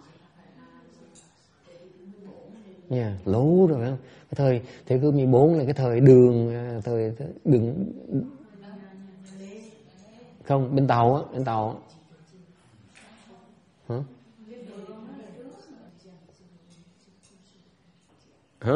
A: Nha, yeah, lâu rồi phải không? Cái thời thế cứ mười bốn là cái thời đường thời đường không, bên Tàu á, bên Tàu á. Hả? Hả?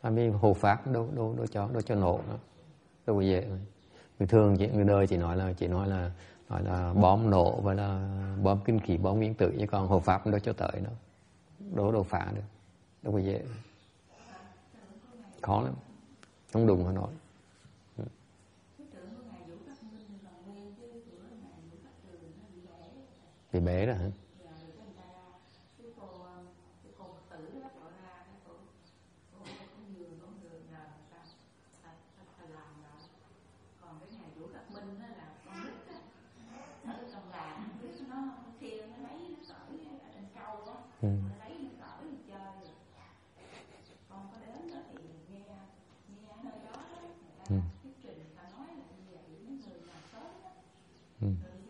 A: tại vì hộ pháp đâu đâu đâu cho đâu cho nổ nữa, đâu có dễ. Người thường chị người đời chỉ nói là chỉ nói là nói là bom nổ và là bom kinh khí, bom nguyên tử, chứ còn hộ pháp đâu cho tới nữa, đâu đâu phá được, đâu có dễ, khó lắm, không đụng mà nói. Bị bể rồi hả? Ừ. Ừ. Ừ.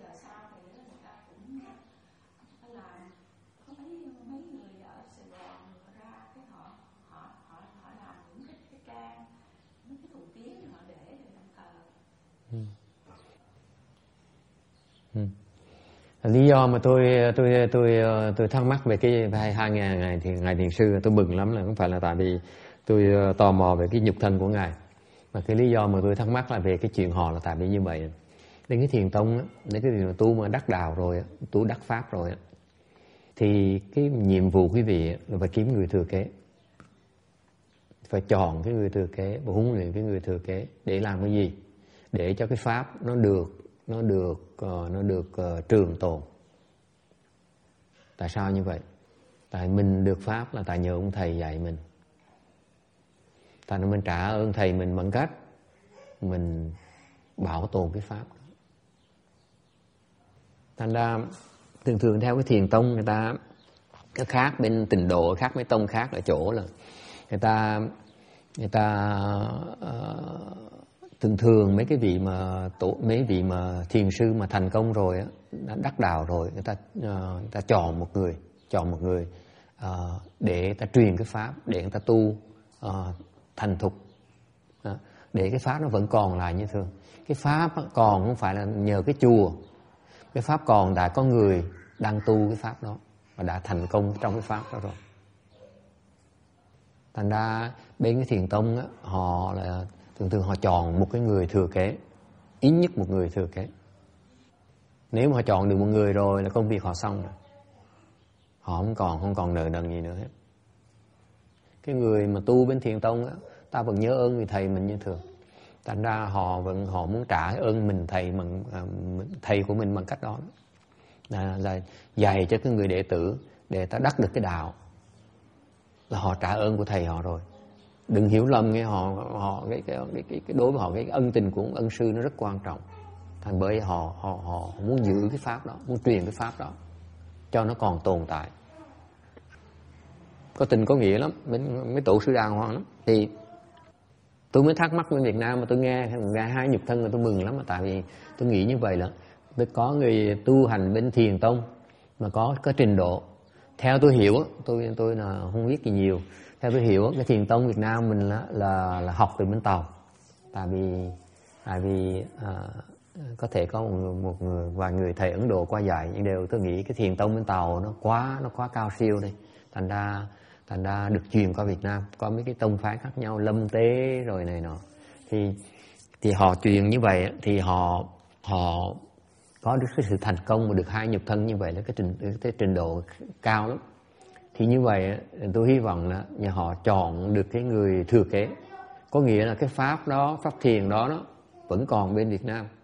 A: Ừ. Lý do mà tôi tôi tôi tôi thắc mắc về cái hai hai ngàn ngày thì ngài thiền sư, tôi mừng lắm, là không phải là tại vì tôi tò mò về cái nhục thân của ngài, mà cái lý do mà tôi thắc mắc là về cái chuyện họ, là tại vì như vậy. Đến cái thiền tông á, đến cái điều tu mà đắc đạo rồi, tu đắc pháp rồi á, thì cái nhiệm vụ quý vị là phải kiếm người thừa kế, phải chọn cái người thừa kế và huấn luyện cái người thừa kế để làm cái gì? Để cho cái pháp nó được nó được uh, nó được uh, trường tồn. Tại sao như vậy? Tại mình được pháp là tại nhờ ông thầy dạy mình. Tại nên mình trả ơn thầy mình bằng cách mình bảo tồn cái pháp đó. Thành ra thường thường theo cái thiền tông, người ta cái khác bên Tịnh Độ, khác mấy tông khác ở chỗ là người ta người ta uh, thường thường mấy cái vị mà tổ mấy vị mà thiền sư mà thành công rồi á, đã đắc đạo rồi, người ta uh, người ta chọn một người chọn một người uh, để người ta truyền cái pháp, để người ta tu uh, thành thục, uh, để cái pháp nó vẫn còn lại như thường. Cái pháp còn không phải là nhờ cái chùa, cái pháp còn đã có người đang tu cái pháp đó và đã thành công trong cái pháp đó rồi. Thành ra bên cái thiền tông á, họ là thường thường họ chọn một cái người thừa kế, ít nhất một người thừa kế. Nếu mà họ chọn được một người rồi là công việc họ xong rồi, họ không còn không còn nợ nần gì nữa hết. Cái người mà tu bên thiền tông á, ta vẫn nhớ ơn người thầy mình như thường. Thành ra họ vẫn họ muốn trả ơn mình thầy bằng thầy của mình bằng cách đó, là, là dạy cho cái người đệ tử để ta đắc được cái đạo, là họ trả ơn của thầy họ rồi. Đừng hiểu lầm nghe, họ họ cái cái cái, cái, cái đối với họ cái ân tình của ân sư nó rất quan trọng. Thành bởi họ họ họ muốn giữ cái pháp đó, muốn truyền cái pháp đó cho nó còn tồn tại, có tình có nghĩa lắm. Mấy, mấy tổ sư đàng hoàng lắm. Thì tôi mới thắc mắc bên Việt Nam mà tôi nghe nghe hai nhục thân mà tôi mừng lắm, mà tại vì tôi nghĩ như vậy là có người tu hành bên thiền tông mà có có trình độ. Theo tôi hiểu, tôi tôi là không biết gì nhiều. Theo tôi hiểu, cái thiền tông Việt Nam mình là là, là học từ bên Tàu. Tại vì tại vì à, có thể có một, một người vài người thầy Ấn Độ qua dạy, nhưng đều tôi nghĩ cái thiền tông bên Tàu nó quá nó quá cao siêu đây. Thành ra thành ra được truyền qua Việt Nam, có mấy cái tông phái khác nhau, Lâm Tế rồi này nọ, thì thì họ truyền như vậy thì họ họ có được cái sự thành công và được hai nhục thân như vậy là cái trình cái trình độ cao lắm. Thì như vậy tôi hy vọng là nhà họ chọn được cái người thừa kế, có nghĩa là cái pháp đó, pháp thiền đó nó vẫn còn bên Việt Nam,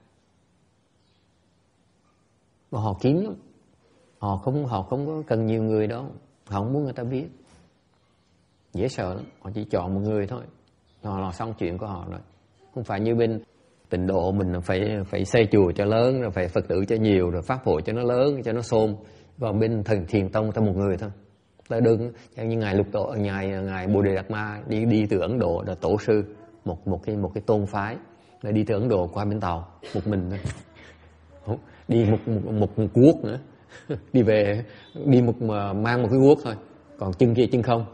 A: mà họ kín lắm, họ không họ không có cần nhiều người đâu, họ không muốn người ta biết, dễ sợ lắm. Họ chỉ chọn một người thôi, họ là xong chuyện của họ rồi. Không phải như bên Tịnh Độ mình phải phải xây chùa cho lớn, rồi phải Phật tử cho nhiều, rồi pháp hội cho nó lớn, cho nó xôm. Còn bên thần thiền tông ta một người thôi. Ta đừng như ngài Lục Tổ, ngài ngài Bồ Đề Đạt Ma đi đi từ Ấn Độ là tổ sư một một cái một cái tôn phái, rồi đi từ Ấn Độ qua bên Tàu một mình thôi. Đi một một, một, một guốc nữa. Đi về đi một mà mang một cái guốc thôi, còn chân kia chân không.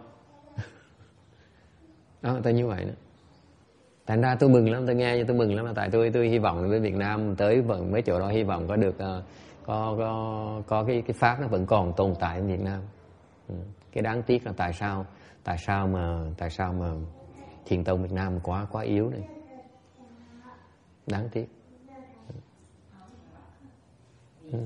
A: Đó, ta như vậy nữa. Thành ra tôi mừng lắm, tôi nghe tôi mừng lắm, là tại tôi tôi hy vọng với Việt Nam tới vẫn mấy chỗ đó, hy vọng có được uh, có có có cái cái pháp nó vẫn còn tồn tại ở Việt Nam. Ừ. Cái đáng tiếc là tại sao tại sao mà tại sao mà Thiền tông Việt Nam quá quá yếu này, đáng tiếc. Ừ.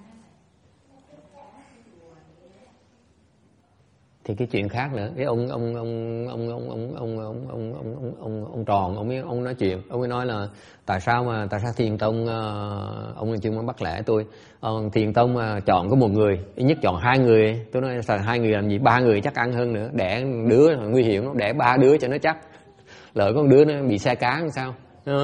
A: Thì cái chuyện khác nữa, cái ông ông ông ông ông ông ông ông ông ông ông ông ông tròn ông ấy ông nói chuyện, ông ấy nói là tại sao mà tại sao Thiền tông, ông là chuyên môn bắt lẻ tôi, uh, Thiền tông mà chọn có một người, ít nhất chọn hai người. Tôi nói là hai người làm gì, ba người chắc ăn hơn nữa, đẻ đứa nguy hiểm, nó đẻ ba đứa cho nó chắc, lỡ con đứa nó bị xe cán sao.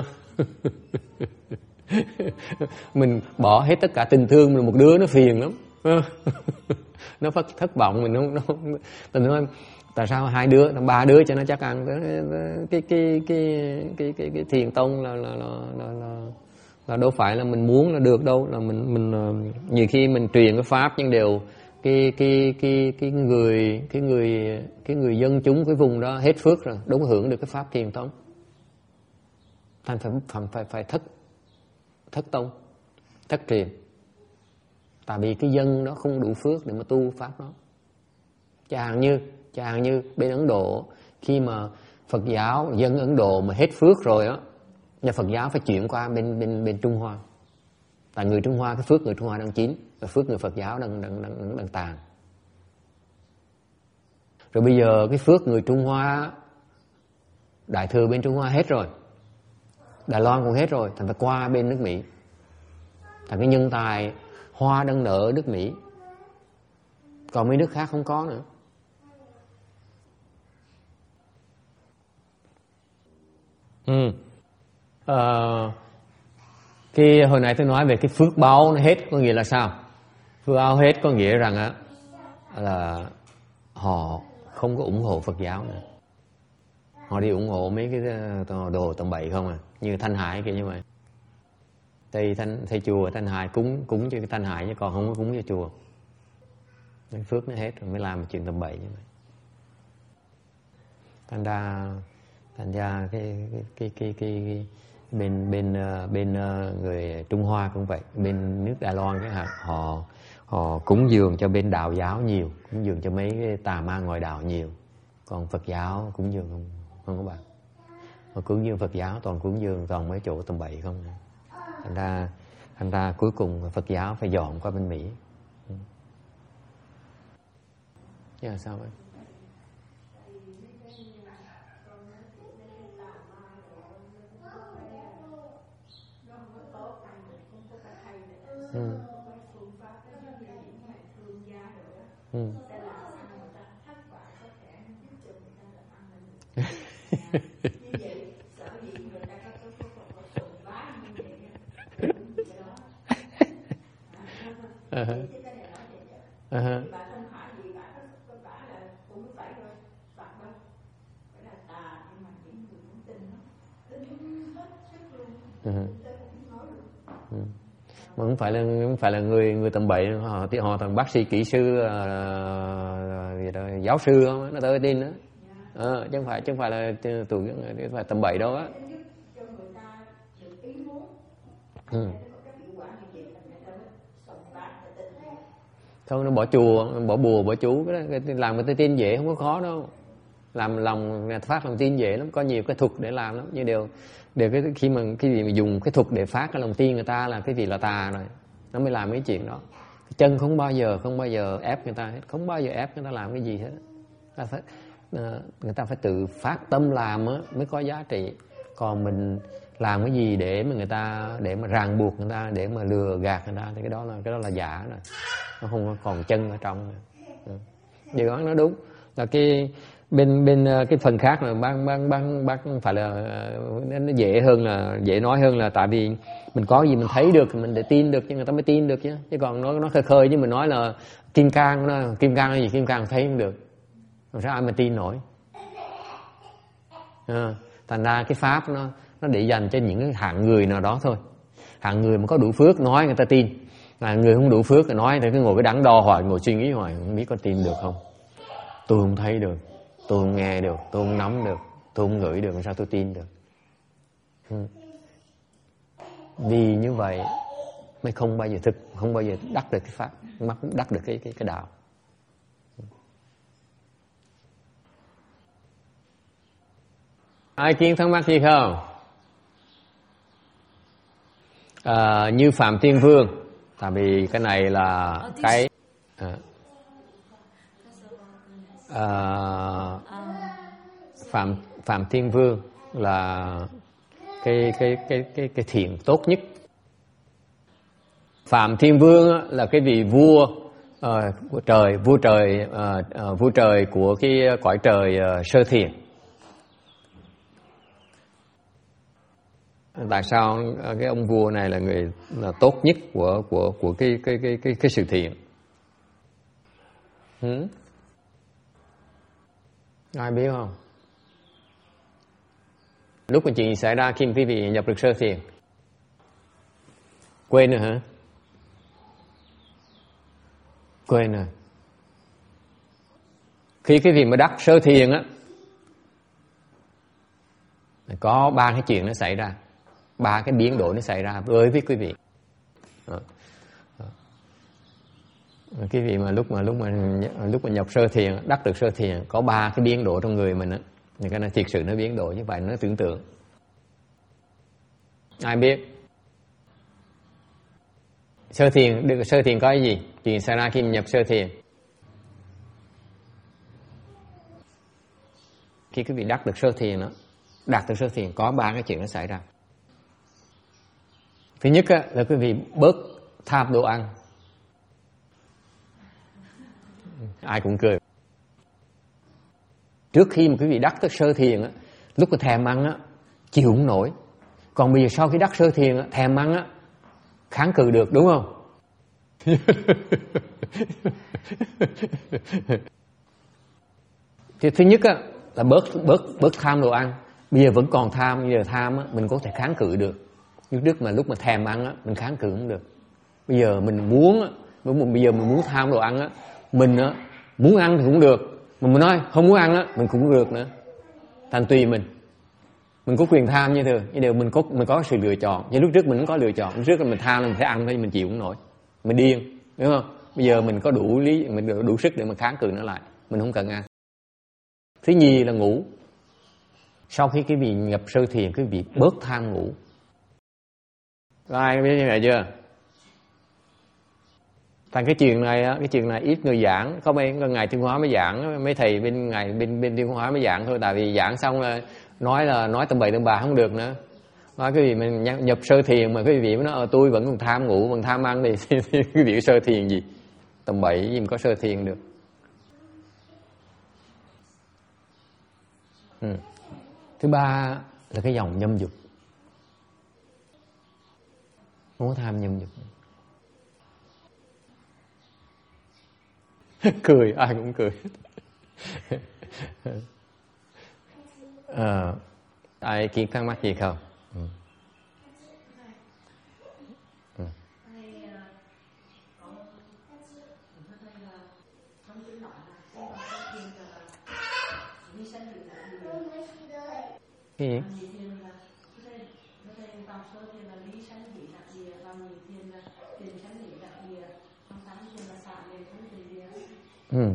A: Mình bỏ hết tất cả tình thương, mình một đứa nó phiền lắm. Nó phát thất vọng mình không, nó không, mình nói tại sao hai đứa, ba đứa cho nó chắc ăn. Cái cái cái cái cái, cái thiền tông là là, là là là là đâu phải là mình muốn là được đâu, là mình mình nhiều khi mình truyền cái pháp nhưng đều cái cái cái cái người cái người cái người dân chúng cái vùng đó hết phước rồi, đúng hưởng được cái pháp thiền tông, thành phải phải phải, phải thất thất tông, thất truyền. Tại vì cái dân đó không đủ phước để mà tu pháp đó. Chẳng như chẳng như bên Ấn Độ, khi mà Phật giáo dân Ấn Độ mà hết phước rồi á, nhà Phật giáo phải chuyển qua bên bên bên Trung Hoa. Tại người Trung Hoa, cái phước người Trung Hoa đang chín, và phước người Phật giáo đang đang đang, đang tàn. Rồi bây giờ cái phước người Trung Hoa, đại thừa bên Trung Hoa hết rồi, Đài Loan cũng hết rồi, thành phải qua bên nước Mỹ. Thành cái nhân tài hoa đang nở ở nước Mỹ, còn mấy nước khác không có nữa. Ừ. À, cái hồi nãy tôi nói về cái phước báo nó hết có nghĩa là sao? Phước báo hết có nghĩa rằng á là họ không có ủng hộ Phật giáo nữa, họ đi ủng hộ mấy cái đồ tầm bậy không à, như Thanh Hải kiểu như vậy. Thầy thanh thầy chùa Thanh Hải cúng cúng cho cái Thanh Hải chứ còn không có cúng cho chùa. Cái phước nó hết rồi mới làm chuyện tầm bậy như vậy. Thành ra thành ra cái cái cái cái, cái bên bên bên người Trung Hoa cũng vậy, bên nước Đài Loan cái họ họ cúng dường cho bên đạo giáo nhiều, cúng dường cho mấy cái tà ma ngoại đạo nhiều, còn Phật giáo cúng dường không không có bạn. Họ cúng dường Phật giáo toàn cúng dường toàn mấy chỗ tầm bậy không. Thành ra thành ra cuối cùng Phật giáo phải dọn qua bên Mỹ. Yeah, sao vậy? Ừ. Ừ. Uh-huh. Uh-huh. Uh-huh. Ừ. Mà không phải là không phải là người người tầm bậy, họ họ toàn bác sĩ, kỹ sư, uh, gì đó, giáo sư không, nó tới tin đó, ờ, chứ không phải chứ không phải là tụi phải tầm bậy đâu á. Ừ. Không, nó bỏ chùa, bỏ bùa, bỏ chú, cái đó, làm người ta tin dễ, không có khó đâu. Làm lòng phát lòng tin dễ lắm, có nhiều cái thuật để làm lắm, nhưng đều đều cái khi mà cái gì mà dùng cái thuật để phát cái lòng tin người ta là cái gì là tà rồi, nó mới làm mấy chuyện đó. Cái chân không bao giờ không bao giờ ép người ta hết, không bao giờ ép người ta làm cái gì hết. Ta phải, người ta phải tự phát tâm làm á mới có giá trị. Còn mình làm cái gì để mà người ta để mà ràng buộc người ta, để mà lừa gạt người ta thì cái đó là cái đó là giả rồi, nó không còn chân ở trong nữa. Điều đó nó đúng là cái bên bên cái phần khác là bác bác bác bác phải là nó dễ hơn, là dễ nói hơn, là tại vì mình có gì mình thấy được mình để tin được chứ người ta mới tin được chứ. Chứ còn nó nó khơi khơi chứ mình nói là kim cang, nó kim cang là gì, kim cang thấy không được, làm sao ai mà tin nổi. À, thành ra cái pháp nó nó để dành cho những cái hạng người nào đó thôi. Hạng người mà có đủ phước nói người ta tin, là người không đủ phước thì nói thì cứ ngồi cái đắn đo hoài, ngồi suy nghĩ hoài, không biết có tin được không. Tôi không thấy được, tôi không nghe được, tôi không nắm được, tôi không ngửi được, làm sao tôi tin được. Ừ. Vì như vậy mới không bao giờ thực, không bao giờ đắc được cái pháp, đắc được cái cái cái đạo. Ai kiến thắc mắc gì không? À, như Phạm Thiên Vương, tại vì cái này là cái à, à, Phạm Phạm Thiên Vương là cái cái cái cái cái thiện tốt nhất. Phạm Thiên Vương là cái vị vua uh, của trời, vua trời, uh, uh, vua trời của cái cõi trời uh, sơ thiền. Tại sao cái ông vua này là người là tốt nhất của của của cái cái cái cái cái sự thiện? Hmm? Ai biết không? Lúc mà chuyện xảy ra khi quý vị nhập được sơ thiền? Quên rồi hả? Quên rồi. Khi cái vị mà đắc sơ thiền á, có ba cái chuyện nó xảy ra, ba cái biến đổi nó xảy ra với với quý vị. Đó. Đó. Cái vị mà lúc mà lúc mà lúc mà nhập sơ thiền, đắc được sơ thiền, có ba cái biến đổi trong người mình á, thì cái này thiệt sự nó biến đổi như vậy, nó tưởng tượng. Ai biết? Sơ thiền, được sơ thiền có cái gì? Chuyện xảy ra khi nhập sơ thiền. Khi quý vị đắc được sơ thiền đó, đạt được sơ thiền có ba cái chuyện nó xảy ra. Thứ nhất á, là quý vị bớt tham đồ ăn. Ai cũng cười. Trước khi mà quý vị đắc được sơ thiền á, lúc mà thèm ăn á, chịu không nổi. Còn bây giờ sau khi đắc sơ thiền á, thèm ăn á, kháng cự được, đúng không? Thì thứ nhất á, là bớt bớt bớt tham đồ ăn. Bây giờ vẫn còn tham, bây giờ tham á, mình có thể kháng cự được. Nhưng trước mà lúc mà thèm ăn á, mình kháng cự không được. Bây giờ mình muốn á, bây giờ mình muốn tham đồ ăn á, mình á, muốn ăn thì cũng được, mà mình nói không muốn ăn á, mình cũng được nữa. Thành tùy mình. Mình có quyền tham như thường, nhưng điều mình có mình có sự lựa chọn. Nhưng lúc trước mình không có lựa chọn, lúc trước là mình tham là mình phải ăn thôi, mình chịu không nổi, mình điên, đúng không? Bây giờ mình có đủ lý, mình đủ, đủ sức để mà kháng cự nó lại, mình không cần ăn. Thứ nhì là ngủ. Sau khi cái vị nhập sơ thiền, cái vị bớt tham ngủ. Có ai biết như vậy chưa? Thành cái chuyện này á, cái chuyện này ít người giảng, có mấy ngày Thiên Hóa mới giảng, mấy thầy bên ngày bên bên Thiên Hóa mới giảng thôi, tại vì giảng xong là nói là nói tầm bậy tầm bạ không được nữa. Nói cái gì mình nhập sơ thiền mà cái vị mới nói ờ, tôi vẫn còn tham ngủ, vẫn tham ăn thì, thì, thì cái vị sơ thiền gì? Tầm bậy gì mà có sơ thiền được. Ừ. Thứ ba là cái dòng nhâm dục. Không có tham nhâm dục. Cười, ai cũng cười. À, ai kiến thắc mắc gì không? Ừ. Ừ. Cái gì? Ừ.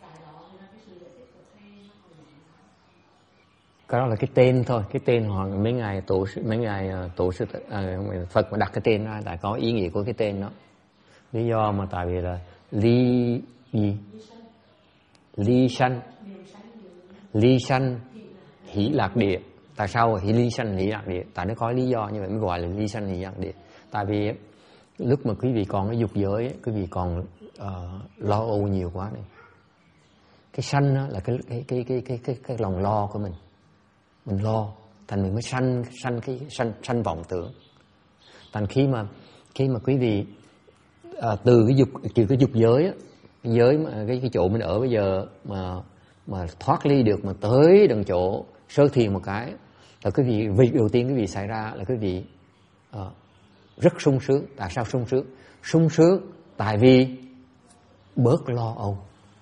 A: Cái đó là cái tên thôi, cái tên hoặc mấy ngày tổ mấy ngày tổ sư à, Phật mà đặt cái tên ra, tại có ý nghĩa của cái tên đó. Lý do mà tại vì là ly gì? Ly sanh, ly sanh hỷ lạc địa. Tại sao hỷ ly sanh hỷ lạc địa? Tại nó có lý do như vậy mới gọi là ly sanh hỷ lạc địa. Tại vì lúc mà quý vị còn cái dục giới, quý vị còn uh, lo âu nhiều quá này. Cái sanh đó là cái cái cái cái cái cái, cái lòng lo của mình. Mình lo, thành mình mới sanh sanh cái sanh sanh vọng tưởng. Thành khi mà khi mà quý vị à, từ cái dục từ cái dục giới á, cái giới mà cái cái chỗ mình ở bây giờ mà mà thoát ly được mà tới đằng chỗ sơ thiền một cái là quý vị việc đầu tiên quý vị xảy ra là quý vị à, rất sung sướng. Tại sao sung sướng? Sung sướng tại vì bớt lo âu.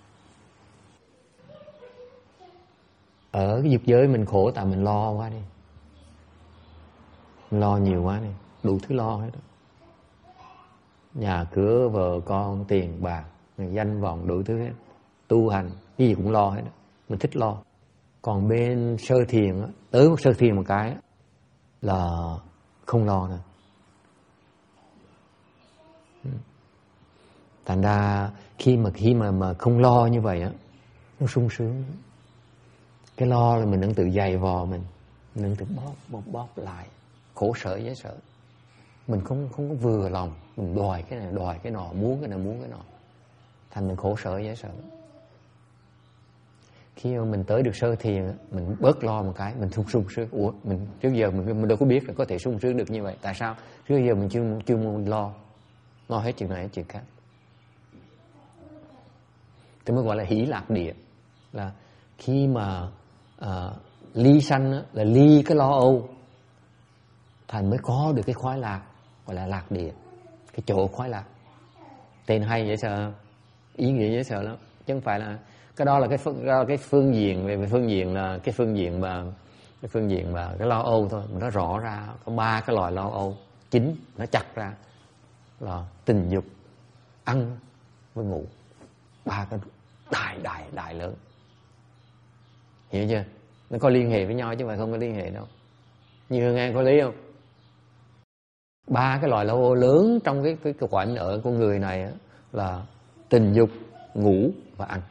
A: Ở cái dục giới mình khổ tại mình lo quá đi, mình lo nhiều quá đi, đủ thứ lo hết đó. Nhà cửa, vợ con, tiền bạc, danh vọng, đủ thứ hết. Tu hành cái gì cũng lo hết đó. Mình thích lo. Còn bên sơ thiền tới một sơ thiền một cái là không lo nữa. Thành ra khi mà khi mà mà không lo như vậy á, nó sung sướng. Cái lo là mình đang tự dày vò mình, mình đang tự bóp bóp bóp lại, khổ sở dễ sợ. Mình không không có vừa lòng, mình đòi cái này đòi cái nọ, muốn cái này muốn cái nọ, thành mình khổ sở dễ sợ. Khi mà mình tới được sơ thiền, mình bớt lo một cái, mình sung sung sướng. Ủa, mình trước giờ mình, mình đâu có biết là có thể sung sướng được như vậy. Tại sao? Trước giờ mình chưa chưa muốn lo, lo hết chuyện này hết chuyện khác. Thì mới gọi là hỷ lạc địa. Là khi mà uh, ly sanh á, là ly cái lo âu, thành mới có được cái khoái lạc, gọi là lạc địa, cái chỗ khoái lạc. Tên hay dễ sợ, ý nghĩa dễ sợ lắm. Chứ không phải là cái đó là cái phương, cái phương diện về phương diện là cái phương diện mà cái phương diện mà cái lo âu thôi. Mà nó rõ ra có ba cái loại lo âu chính, nó chặt ra là tình dục, ăn với ngủ. Ba cái đại đại đại lớn, hiểu chưa? Nó có liên hệ với nhau chứ mà không có liên hệ đâu. Như nghe có lý không? Ba cái loại lo âu lớn trong cái cái, cái khoảnh ở con người này á, là tình dục, ngủ và ăn.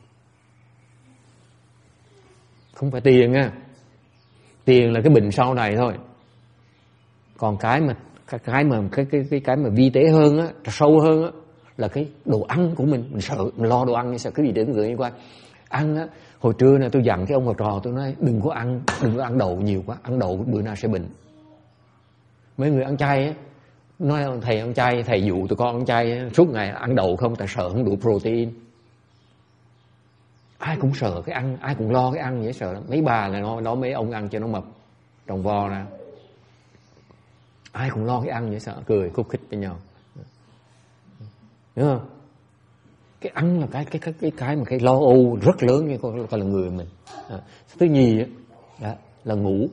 A: Không phải tiền nha. Tiền là cái bệnh sau này thôi. Còn cái mà cái cái mà cái cái cái cái mà vi tế hơn á, sâu hơn á, là cái đồ ăn của mình. Mình sợ, mình lo đồ ăn, sợ cái gì đến người liên quan. Ăn á, hồi trưa này tôi dặn cái ông học trò tôi nói đừng có ăn, đừng có ăn đậu nhiều quá, ăn đậu bữa nào sẽ bệnh. Mấy người ăn chay á, nói thầy ăn chay, thầy dụ tụi con ăn chay suốt ngày ăn đậu không, tại sợ không đủ protein. Ai cũng sợ cái ăn, ai cũng lo cái ăn, dễ sợ lắm. Mấy bà là nó, nó mấy ông ăn cho nó mập, tròn vo ra. Ai cũng lo cái ăn, dễ sợ, cười khúc khích với nhau. Đúng không? Cái ăn là cái cái cái cái cái mà cái lo âu rất lớn như con là người mình. À, thứ nhì á, đó, là ngủ.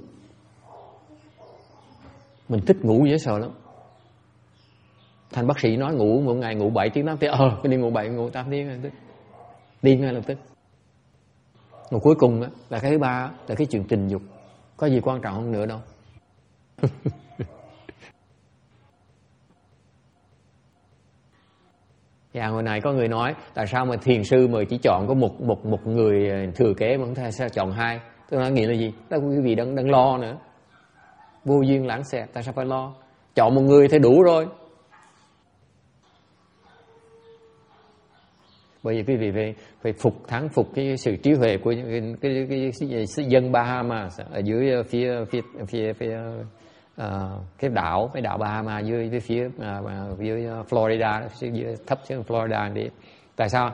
A: Mình thích ngủ dễ sợ lắm. Thành bác sĩ nói ngủ một ngày ngủ bảy tiếng tám tiếng, ờ cái đi ngủ bảy ngủ tám tiếng ngay lập tức, đi ngay lập tức. Rồi cuối cùng á, là cái thứ ba là cái chuyện tình dục. Có gì quan trọng hơn nữa đâu. Dạ, hồi này có người nói tại sao mà thiền sư mà chỉ chọn có một một một người thừa kế mà không thể sao chọn hai? Tôi nói nghĩa là gì? Đó là quý vị đang đang lo nữa. Vô duyên lãng xẹt, tại sao phải lo? Chọn một người thì đủ rồi. Bởi vì quý vị phải, phải phục thắng phục cái sự trí huệ của cái, cái, cái, cái, cái dân Bahamas ở dưới phía phía phía, phía uh, cái đảo cái đảo Bahamas dưới phía phía uh, dưới Florida, dưới thấp xuống Florida đi. Tại sao?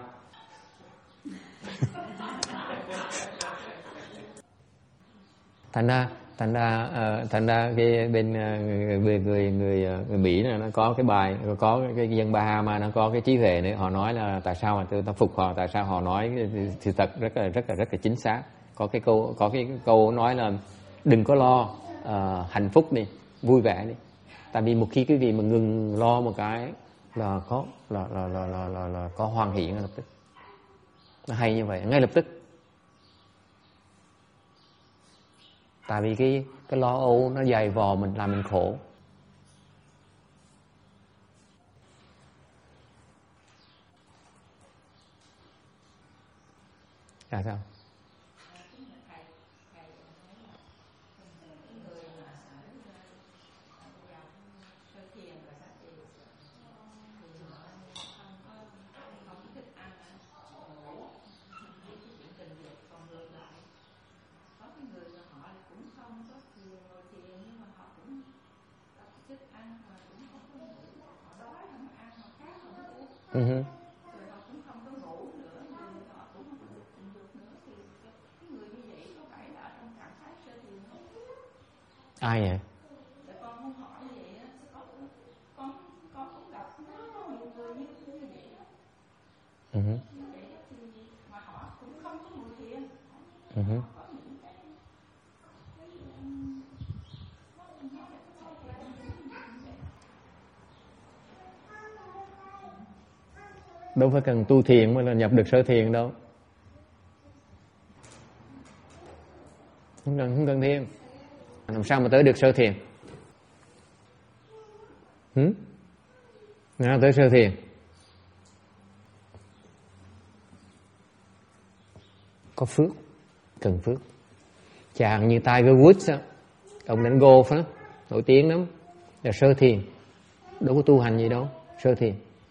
A: thành ra thành ra uh, thành ra cái bên uh, người người người người Mỹ này nó có cái bài, có cái dân Bahama nó có cái trí huệ nữa, họ nói là tại sao mà tôi ta phục họ, tại sao họ nói sự thật rất là rất là rất là chính xác. Có cái câu có cái câu nói là đừng có lo, uh, hạnh phúc đi, vui vẻ đi. Tại vì một khi quý vị mà ngừng lo một cái là có là là là là, là, là có hoan hỷ ngay lập tức. Nó hay như vậy, ngay lập tức. Tại vì cái cái lo âu nó dày vò mình, làm mình khổ. Là sao? Uh-huh. Ai vậy? Uh-huh. Uh-huh. Đâu phải cần tu thiền mới là nhập được sở thiền đâu. không cần không cần thiền. Làm sao mà tới được sơ thiền? Hử? Nào tới sơ thiền? Có phước, cần phước. Chàng như Tiger Woods á, ông đánh golf á, nổi tiếng lắm, là sơ thiền, đâu có tu hành gì đâu, sơ thiền.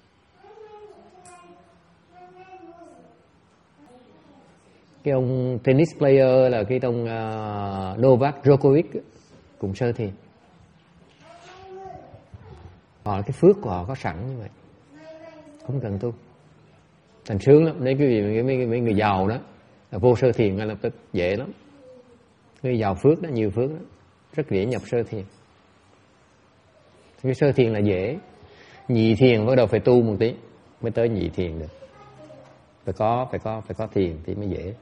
A: Cái ông tennis player là cái ông uh, Novak Djokovic cũng sơ thiền. Họ cái phước của họ có sẵn như vậy, không cần tu. Thành sướng lắm. Nếu cái gì mấy, mấy người giàu đó là vô sơ thiền ngay lập tức, dễ lắm. Người giàu phước đó, nhiều phước đó, rất dễ nhập sơ thiền. Cái sơ thiền là dễ, nhị thiền bắt đầu phải tu một tí mới tới nhị thiền được. Phải có phải có phải có thiền thì mới dễ.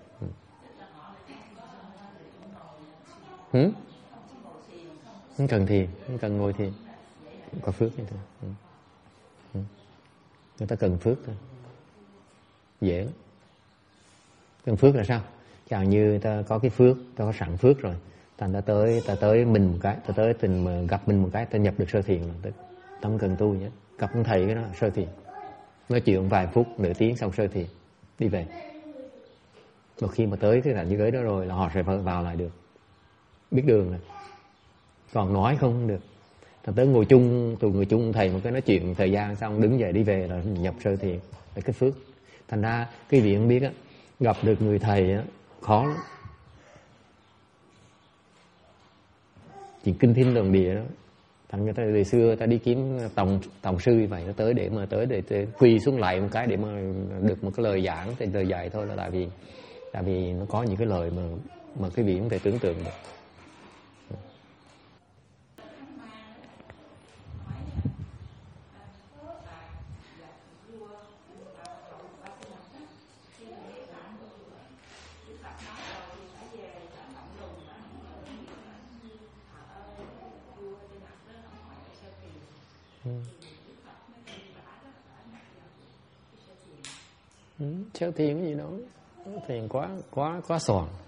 A: Hử? Không cần thiền, không cần ngồi thiền, có phước như thế. Ừ. Ừ. Người ta cần phước thôi, dễ lắm. Cần phước là sao? Chẳng như ta có cái phước, ta có sẵn phước rồi, ta đã tới, ta tới mình một cái, ta tới tình mà gặp mình một cái, ta nhập được sơ thiền là ta không cần tu nhé. Gặp ông thầy cái đó sơ thiền, nói chuyện vài phút nửa tiếng xong sơ thiền đi về. Một khi mà tới cái cảnh giới đó rồi là họ sẽ vào lại được, biết đường rồi. Còn nói không được. Ta tới ngồi chung, tụi ngồi chung thầy một cái nói chuyện thời gian xong đứng dậy đi về là nhập sơ thiền, là cái phước. Thành ra cái vị không biết á, gặp được người thầy á khó lắm. Chỉ kinh thiên động địa đó. Thành người ta từ xưa ta đi kiếm tổng tổng sư như vậy, nó tới để mà tới để, để quỳ xuống lại một cái để mà được một cái lời giảng, thì lời dạy thôi, là tại vì tại vì nó có những cái lời mà mà cái vị không thể tưởng tượng được. Ừ, sơ thiền cái gì đó, thiền quá quá quá soàn.